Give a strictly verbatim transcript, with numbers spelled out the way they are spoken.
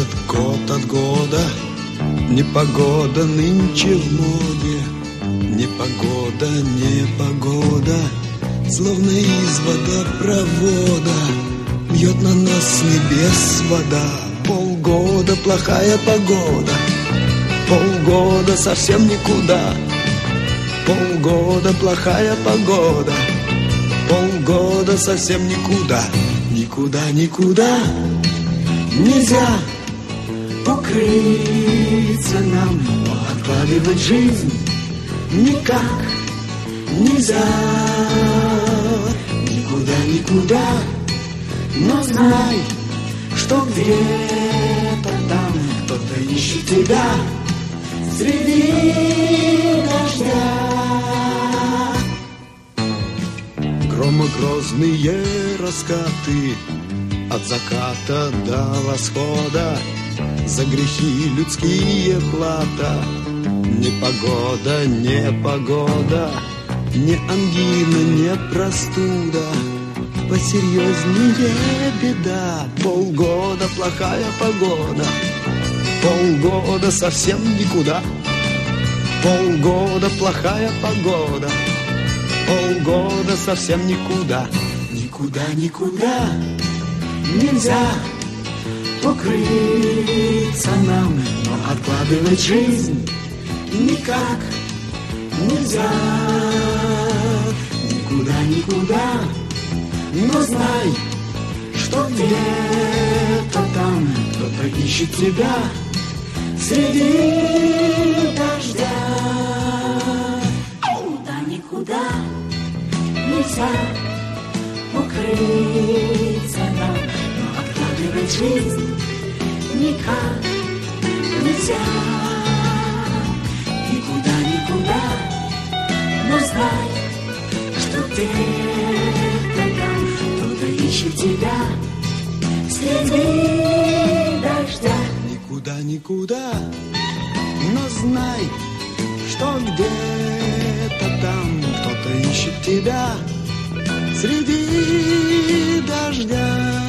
год от года. Непогода нынче в моде, непогода, непогода, словно из водопровода льет на нас с небес вода. Полгода плохая погода, полгода совсем никуда. Полгода плохая погода, полгода совсем никуда. Никуда, никуда нельзя укрыться нам, но откладывать жизнь никак нельзя. Никуда, никуда, но знай, что где-то там кто-то ищет тебя среди дождя. Громогрозные раскаты от заката до восхода, за грехи людские плата. Непогода, непогода, не ангина, не простуда, посерьезнее беда. Полгода плохая погода, полгода совсем никуда. Полгода плохая погода, полгода совсем никуда. Никуда, никуда нельзя укрыться нам, но откладывать жизнь никак нельзя. Никуда, никуда, но знай, что где-то там кто-то ищет тебя среди дождя. Никуда, никуда нельзя укрыться нам, но откладывать жизнь никак нельзя. Никуда, никуда, но знай, что где-то там кто-то ищет тебя среди дождя. Никуда, никуда, но знай, что где-то там кто-то ищет тебя среди дождя.